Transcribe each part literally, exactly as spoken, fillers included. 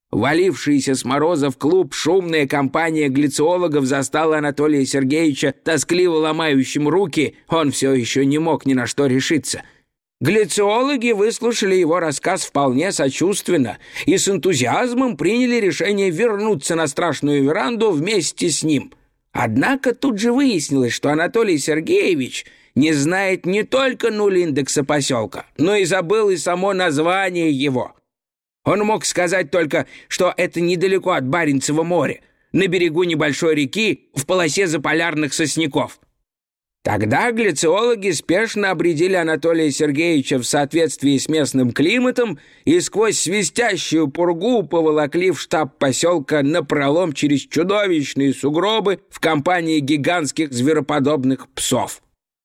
Валившаяся с мороза в клуб шумная компания глициологов застала Анатолия Сергеевича тоскливо ломающим руки, он все еще не мог ни на что решиться. Глициологи выслушали его рассказ вполне сочувственно и с энтузиазмом приняли решение вернуться на страшную веранду вместе с ним. Однако тут же выяснилось, что Анатолий Сергеевич не знает не только нуль индекса поселка, но и забыл и само название его. Он мог сказать только, что это недалеко от Баренцева моря, на берегу небольшой реки в полосе заполярных сосняков. Тогда глициологи спешно обрядили Анатолия Сергеевича в соответствии с местным климатом и сквозь свистящую пургу поволокли в штаб поселка напролом через чудовищные сугробы в компании гигантских звероподобных псов.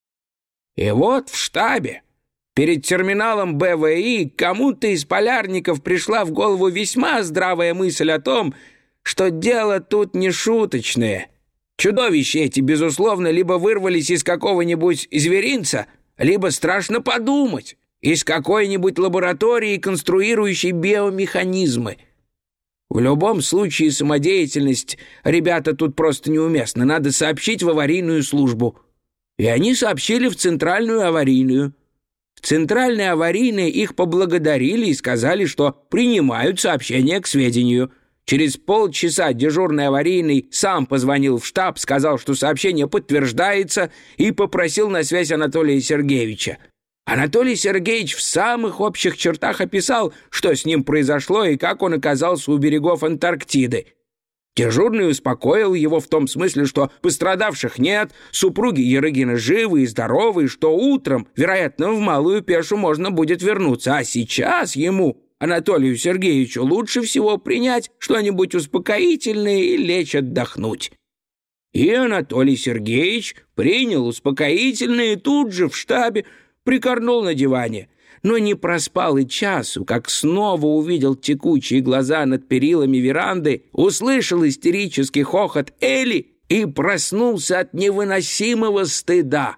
И вот в штабе, перед терминалом Бэ Вэ И, кому-то из полярников пришла в голову весьма здравая мысль о том, что дело тут не шуточное. Чудовища эти, безусловно, либо вырвались из какого-нибудь зверинца, либо, страшно подумать, из какой-нибудь лаборатории, конструирующей биомеханизмы. В любом случае самодеятельность ребята тут просто неуместна, надо сообщить в аварийную службу. И они сообщили в центральную аварийную. В центральной аварийной их поблагодарили и сказали, что принимают сообщение к сведению. Через полчаса дежурный аварийный сам позвонил в штаб, сказал, что сообщение подтверждается, и попросил на связь Анатолия Сергеевича. Анатолий Сергеевич в самых общих чертах описал, что с ним произошло и как он оказался у берегов Антарктиды. Дежурный успокоил его в том смысле, что пострадавших нет, супруги Ярыгина живы и здоровы, и что утром, вероятно, в Малую Пешу можно будет вернуться, а сейчас ему, Анатолию Сергеевичу, лучше всего принять что-нибудь успокоительное и лечь отдохнуть. И Анатолий Сергеевич принял успокоительное и тут же в штабе прикорнул на диване, но не проспал и часу, как снова увидел текучие глаза над перилами веранды, услышал истерический хохот Эли и проснулся от невыносимого стыда.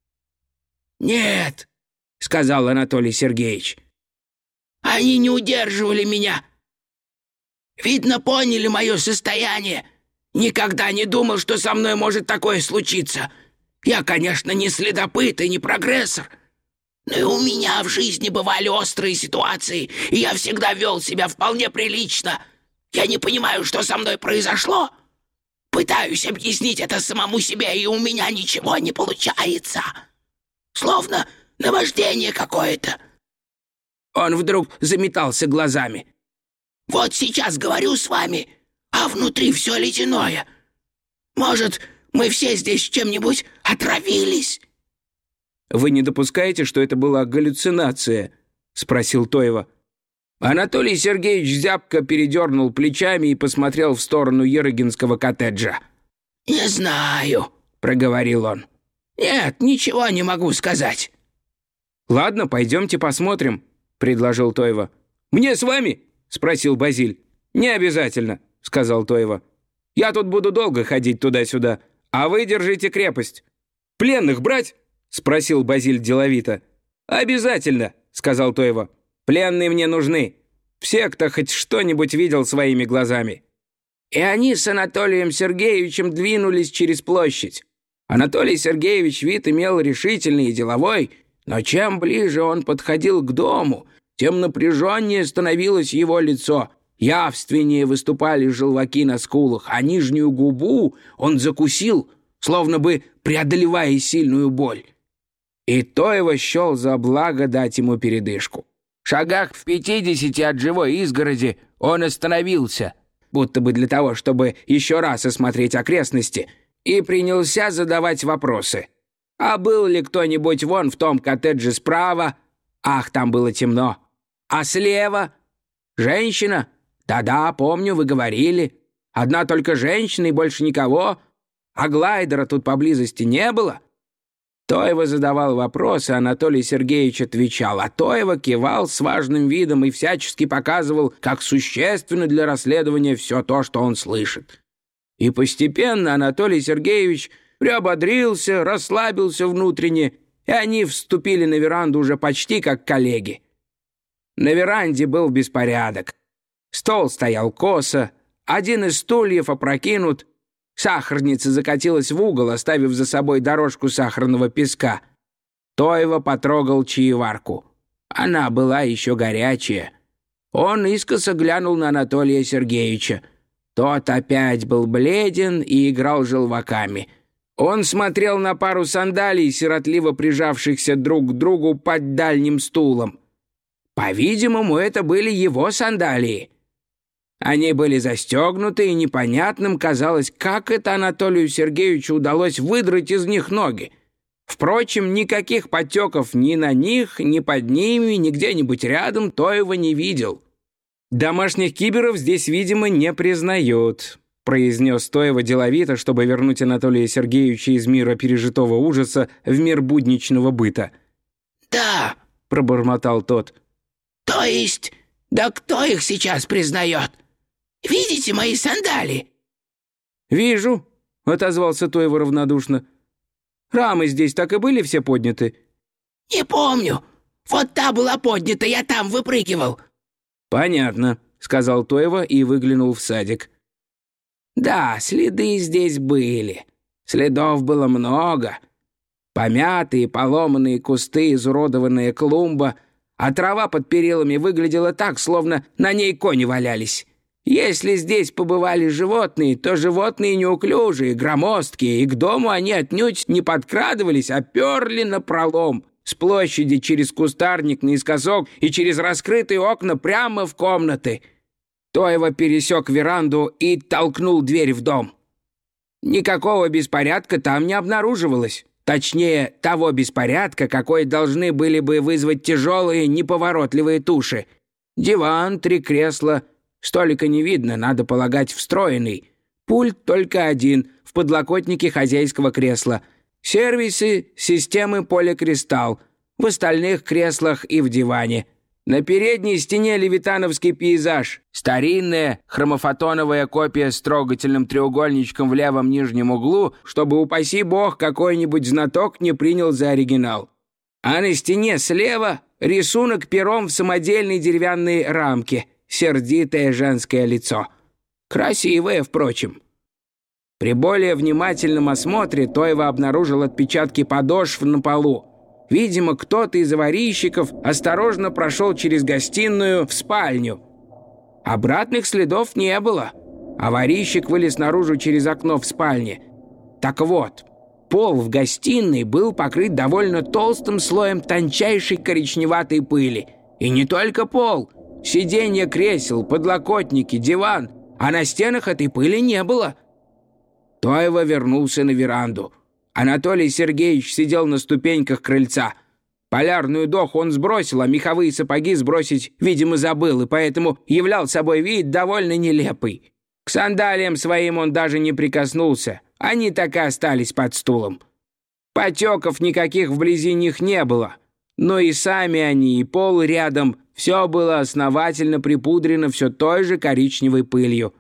«Нет», — сказал Анатолий Сергеевич, — «они не удерживали меня. Видно, поняли мое состояние. Никогда не думал, что со мной может такое случиться. Я, конечно, не следопыт и не прогрессор, но и у меня в жизни бывали острые ситуации, и я всегда вел себя вполне прилично. Я не понимаю, что со мной произошло. Пытаюсь объяснить это самому себе, и у меня ничего не получается. Словно наваждение какое-то». Он вдруг заметался глазами. «Вот сейчас говорю с вами, а внутри все ледяное. Может, мы все здесь чем-нибудь отравились?» «Вы не допускаете, что это была галлюцинация?» — спросил Тоева. Анатолий Сергеевич зябко передернул плечами и посмотрел в сторону Ярыгинского коттеджа. «Не знаю», — проговорил он. «Нет, ничего не могу сказать». «Ладно, пойдемте посмотрим», — предложил Тоева. «Мне с вами?» — спросил Базиль. «Не обязательно», — сказал Тоева. «Я тут буду долго ходить туда-сюда, а вы держите крепость». «Пленных брать?» — спросил Базиль деловито. «Обязательно», — сказал Тоева. «Пленные мне нужны. Все, кто хоть что-нибудь видел своими глазами». И они с Анатолием Сергеевичем двинулись через площадь. Анатолий Сергеевич вид имел решительный и деловой, но чем ближе он подходил к дому, тем напряженнее становилось его лицо. Явственнее выступали желваки на скулах, а нижнюю губу он закусил, словно бы преодолевая сильную боль. И Тоева счел за благо дать ему передышку. В шагах в пятидесяти от живой изгороди он остановился, будто бы для того, чтобы еще раз осмотреть окрестности, и принялся задавать вопросы. А был ли кто-нибудь вон в том коттедже справа? Ах, там было темно. А слева? Женщина? Да-да, помню, вы говорили. Одна только женщина и больше никого. А глайдера тут поблизости не было? Тоева задавал вопросы, Анатолий Сергеевич отвечал, а Тоева кивал с важным видом и всячески показывал, как существенно для расследования все то, что он слышит. И постепенно Анатолий Сергеевич приободрился, расслабился внутренне, и они вступили на веранду уже почти как коллеги. На веранде был беспорядок. Стол стоял косо, один из стульев опрокинут, сахарница закатилась в угол, оставив за собой дорожку сахарного песка. Тойва потрогал чаеварку. Она была еще горячая. Он искоса глянул на Анатолия Сергеевича. Тот опять был бледен и играл желваками. Он смотрел на пару сандалий, сиротливо прижавшихся друг к другу под дальним стулом. По-видимому, это были его сандалии. Они были застегнуты, и непонятным казалось, как это Анатолию Сергеевичу удалось выдрать из них ноги. Впрочем, никаких подтеков ни на них, ни под ними, ни где-нибудь рядом Тойва не видел. «Домашних киберов здесь, видимо, не признают», — произнес Тойва деловито, чтобы вернуть Анатолия Сергеевича из мира пережитого ужаса в мир будничного быта. «Да», — пробормотал тот. «То есть, да кто их сейчас признает? Видите мои сандалии?» «Вижу», — отозвался Тойва равнодушно. «Рамы здесь так и были все подняты?» «Не помню. Вот та была поднята, я там выпрыгивал». «Понятно», — сказал Тойва и выглянул в садик. «Да, следы здесь были. Следов было много. Помятые, поломанные кусты, изуродованная клумба, а трава под перилами выглядела так, словно на ней кони валялись. Если здесь побывали животные, то животные неуклюжие, громоздкие, и к дому они отнюдь не подкрадывались, а перли напролом, с площади через кустарник наискосок и через раскрытые окна прямо в комнаты. Тойва пересек веранду и толкнул дверь в дом. Никакого беспорядка там не обнаруживалось. Точнее, того беспорядка, какой должны были бы вызвать тяжелые, неповоротливые туши. Диван, три кресла, столика не видно, надо полагать, встроенный. Пульт только один, в подлокотнике хозяйского кресла. Сервисы системы поликристалл, в остальных креслах и в диване. На передней стене левитановский пейзаж. Старинная хромофотоновая копия с трогательным треугольничком в левом нижнем углу, чтобы, упаси бог, какой-нибудь знаток не принял за оригинал. А на стене слева рисунок пером в самодельной деревянной рамке. Сердитое женское лицо. Красивое, впрочем. При более внимательном осмотре Тойва обнаружил отпечатки подошв на полу. Видимо, кто-то из аварийщиков осторожно прошел через гостиную в спальню. Обратных следов не было. Аварийщик вылез наружу через окно в спальне. Так вот, пол в гостиной был покрыт довольно толстым слоем тончайшей коричневатой пыли. И не только пол. Сиденья кресел, подлокотники, диван. А на стенах этой пыли не было. Тойва вернулся на веранду. Анатолий Сергеевич сидел на ступеньках крыльца. Полярную доху он сбросил, а меховые сапоги сбросить, видимо, забыл, и поэтому являл собой вид довольно нелепый. К сандалиям своим он даже не прикоснулся. Они так и остались под стулом. Потеков никаких вблизи них не было. Но и сами они, и пол рядом, все было основательно припудрено все той же коричневой пылью.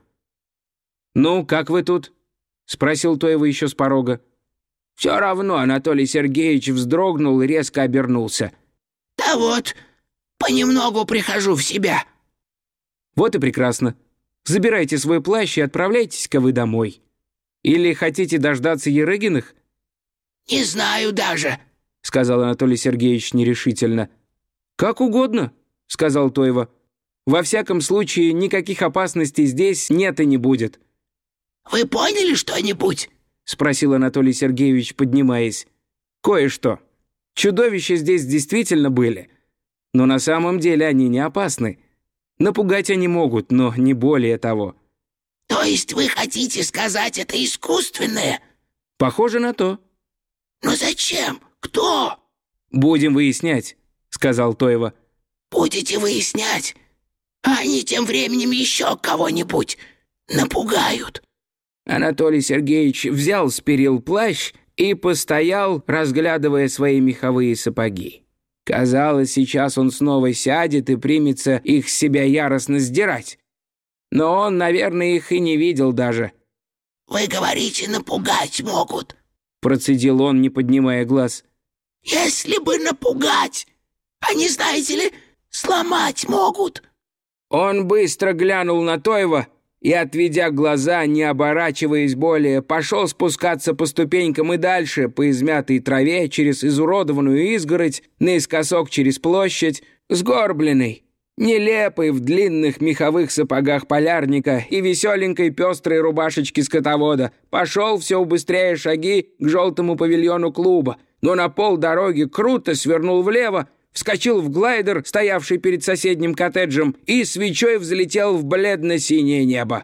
«Ну, как вы тут?» — спросил Тойва еще с порога. Все равно Анатолий Сергеевич вздрогнул и резко обернулся. «Да вот, понемногу прихожу в себя». «Вот и прекрасно. Забирайте свой плащ и отправляйтесь-ка вы домой. Или хотите дождаться Ерыгиных?» «Не знаю даже», — сказал Анатолий Сергеевич нерешительно. «Как угодно», — сказал Тойва. «Во всяком случае, никаких опасностей здесь нет и не будет». «Вы поняли что-нибудь?» — спросил Анатолий Сергеевич, поднимаясь. «Кое-что. Чудовища здесь действительно были. Но на самом деле они не опасны. Напугать они могут, но не более того». «То есть вы хотите сказать, это искусственное?» «Похоже на то». «Но зачем? Кто?» «Будем выяснять», — сказал Тойва. «Будете выяснять? А они тем временем еще кого-нибудь напугают». Анатолий Сергеевич взял с перил плащ и постоял, разглядывая свои меховые сапоги. Казалось, сейчас он снова сядет и примется их с себя яростно сдирать. Но он, наверное, их и не видел даже. «Вы говорите, напугать могут», — процедил он, не поднимая глаз. «Если бы напугать, они, знаете ли, сломать могут». Он быстро глянул на Тойва и, отведя глаза, не оборачиваясь более, пошел спускаться по ступенькам и дальше, по измятой траве, через изуродованную изгородь, наискосок через площадь, сгорбленный, нелепый в длинных меховых сапогах полярника и веселенькой пестрой рубашечке скотовода, пошел все убыстряя шаги к желтому павильону клуба, но на полдороги круто свернул влево, вскочил в глайдер, стоявший перед соседним коттеджем, и свечой взлетел в бледно-синее небо.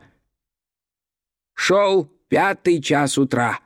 Шел пятый час утра.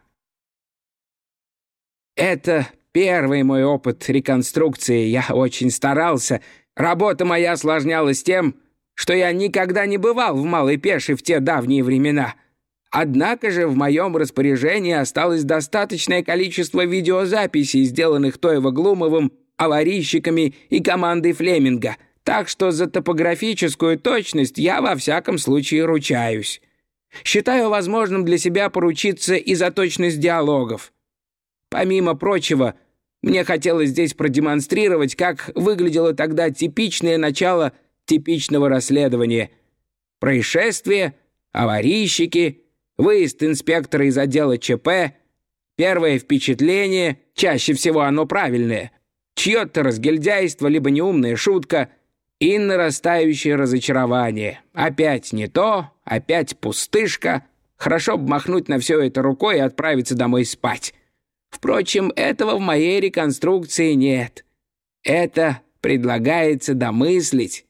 Это первый мой опыт реконструкции. Я очень старался. Работа моя осложнялась тем, что я никогда не бывал в Малой Пеше в те давние времена. Однако же в моем распоряжении осталось достаточное количество видеозаписей, сделанных Тойва-Глумовым, аварийщиками и командой Флеминга, так что за топографическую точность я во всяком случае ручаюсь. Считаю возможным для себя поручиться и за точность диалогов. Помимо прочего, мне хотелось здесь продемонстрировать, как выглядело тогда типичное начало типичного расследования. Происшествие, аварийщики, выезд инспектора из отдела ЧП, первое впечатление, чаще всего оно правильное, чье-то разгильдяйство, либо неумная шутка и нарастающее разочарование. Опять не то, опять пустышка. Хорошо бы махнуть на все это рукой и отправиться домой спать. Впрочем, этого в моей реконструкции нет. Это предлагается домыслить.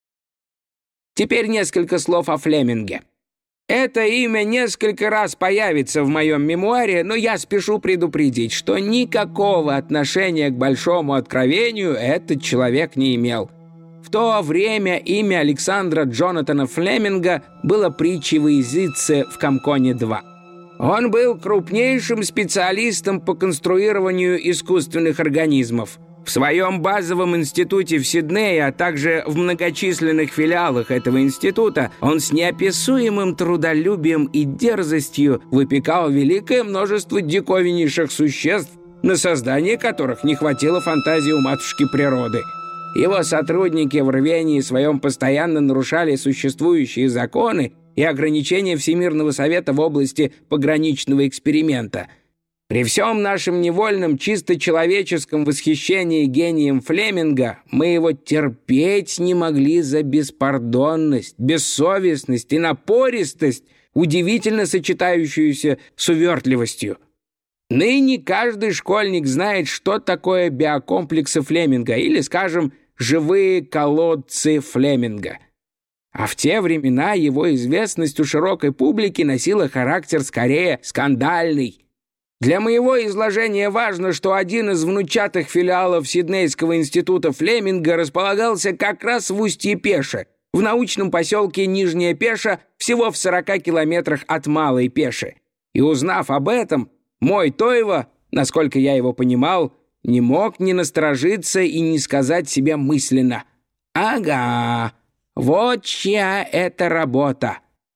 Теперь несколько слов о Флеминге. Это имя несколько раз появится в моем мемуаре, но я спешу предупредить, что никакого отношения к большому откровению этот человек не имел. В то время имя Александра Джонатана Флеминга было притчей во языце в Комконе два. Он был крупнейшим специалистом по конструированию искусственных организмов. В своем базовом институте в Сиднее, а также в многочисленных филиалах этого института, он с неописуемым трудолюбием и дерзостью выпекал великое множество диковиннейших существ, на создание которых не хватило фантазии у матушки природы. Его сотрудники в рвении своем постоянно нарушали существующие законы и ограничения Всемирного совета в области пограничного эксперимента. При всем нашем невольном, чисто человеческом восхищении гением Флеминга мы его терпеть не могли за беспардонность, бессовестность и напористость, удивительно сочетающуюся с увертливостью. Ныне каждый школьник знает, что такое биокомплексы Флеминга или, скажем, живые колодцы Флеминга. А в те времена его известность у широкой публики носила характер скорее скандальный. Для моего изложения важно, что один из внучатых филиалов Сиднейского института Флеминга располагался как раз в устье Пеше, в научном поселке Нижняя Пеша, всего в сорока километрах от Малой Пеши. И узнав об этом, мой Тойва, насколько я его понимал, не мог не насторожиться и не сказать себе мысленно: «Ага, вот чья это работа».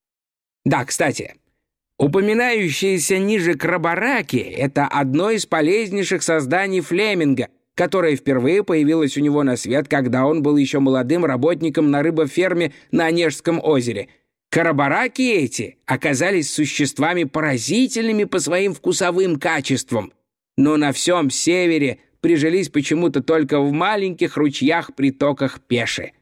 Да, кстати, упоминающиеся ниже крабараки — это одно из полезнейших созданий Флеминга, которое впервые появилось у него на свет, когда он был еще молодым работником на рыбоферме на Онежском озере. Крабараки эти оказались существами поразительными по своим вкусовым качествам, но на всем севере прижились почему-то только в маленьких ручьях-притоках Пеши.